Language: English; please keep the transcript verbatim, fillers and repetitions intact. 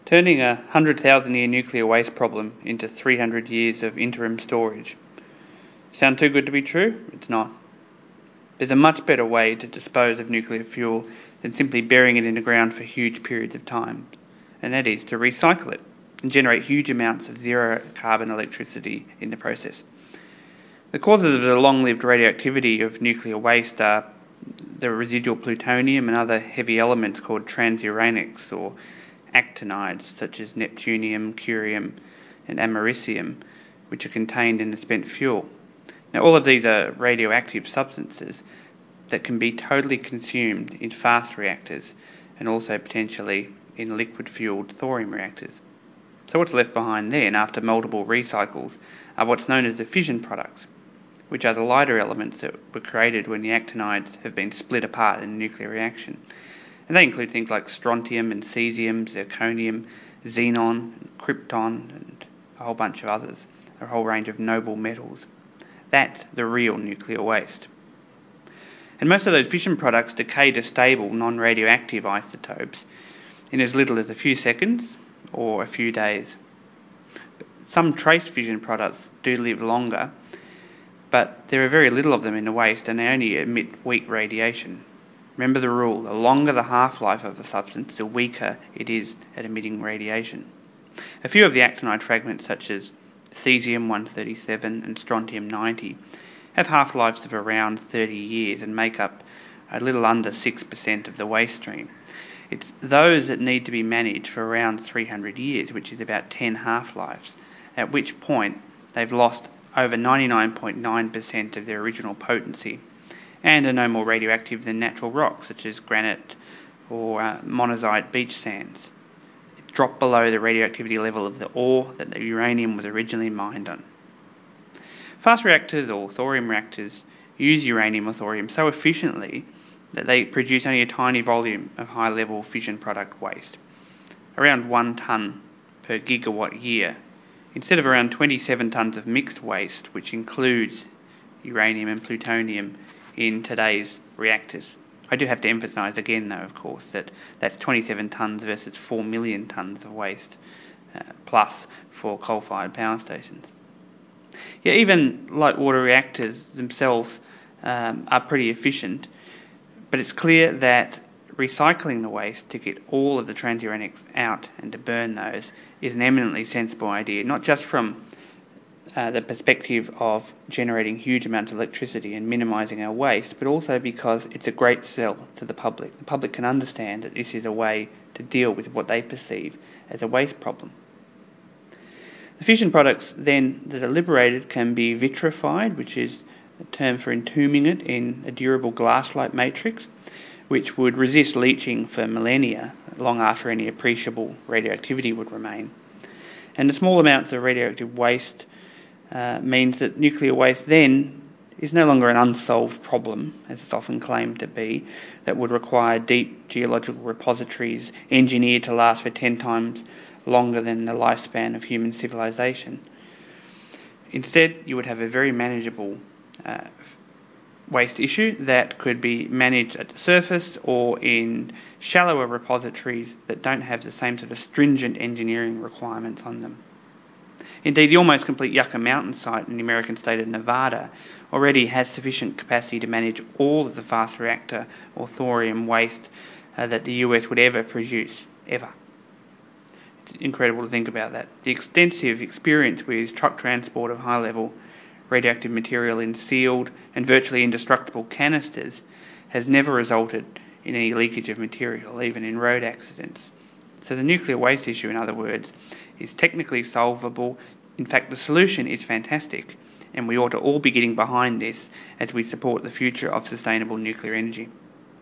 turning a one hundred thousand year nuclear waste problem into three hundred years of interim storage. Sound too good to be true? It's not. There's a much better way to dispose of nuclear fuel than simply burying it in the ground for huge periods of time, and that is to recycle it and generate huge amounts of zero carbon electricity in the process. The causes of the long-lived radioactivity of nuclear waste are the residual plutonium and other heavy elements called transuranics or actinides such as neptunium, curium and americium, which are contained in the spent fuel. Now, all of these are radioactive substances that can be totally consumed in fast reactors and also potentially in liquid-fueled thorium reactors. So what's left behind then after multiple recycles are what's known as the fission products, which are the lighter elements that were created when the actinides have been split apart in a nuclear reaction. And they include things like strontium and cesium, zirconium, xenon, and krypton, and a whole bunch of others, a whole range of noble metals. That's the real nuclear waste. And most of those fission products decay to stable, non-radioactive isotopes in as little as a few seconds or a few days. Some trace fission products do live longer, but there are very little of them in the waste and they only emit weak radiation. Remember the rule, the longer the half-life of a substance, the weaker it is at emitting radiation. A few of the actinide fragments, such as cesium one thirty-seven and strontium ninety, have half-lives of around thirty years and make up a little under six percent of the waste stream. It's those that need to be managed for around three hundred years, which is about ten half-lives, at which point they've lost over ninety-nine point nine percent of their original potency and are no more radioactive than natural rocks such as granite or uh, monazite beach sands. It dropped below the radioactivity level of the ore that the uranium was originally mined on. Fast reactors or thorium reactors use uranium or thorium so efficiently that they produce only a tiny volume of high-level fission product waste, around one tonne per gigawatt year, instead of around twenty-seven tonnes of mixed waste, which includes uranium and plutonium in today's reactors. I do have to emphasise again, though, of course, that that's twenty-seven tonnes versus four million tonnes of waste, uh, plus for coal-fired power stations. Yeah, even light water reactors themselves um, are pretty efficient, but it's clear that recycling the waste to get all of the transuranics out and to burn those is an eminently sensible idea, not just from uh, the perspective of generating huge amounts of electricity and minimising our waste, but also because it's a great sell to the public. The public can understand that this is a way to deal with what they perceive as a waste problem. The fission products then that are liberated can be vitrified, which is a term for entombing it in a durable glass-like matrix, which would resist leaching for millennia, long after any appreciable radioactivity would remain. And the small amounts of radioactive waste uh, means that nuclear waste then is no longer an unsolved problem, as it's often claimed to be, that would require deep geological repositories engineered to last for ten times longer than the lifespan of human civilization. Instead, you would have a very manageable uh, waste issue that could be managed at the surface or in shallower repositories that don't have the same sort of stringent engineering requirements on them. Indeed, the almost complete Yucca Mountain site in the American state of Nevada already has sufficient capacity to manage all of the fast reactor or thorium waste uh, that the U S would ever produce, ever. It's incredible to think about that. The extensive experience with truck transport of high-level radioactive material in sealed and virtually indestructible canisters has never resulted in any leakage of material, even in road accidents. So the nuclear waste issue, in other words, is technically solvable. In fact, the solution is fantastic, and we ought to all be getting behind this as we support the future of sustainable nuclear energy.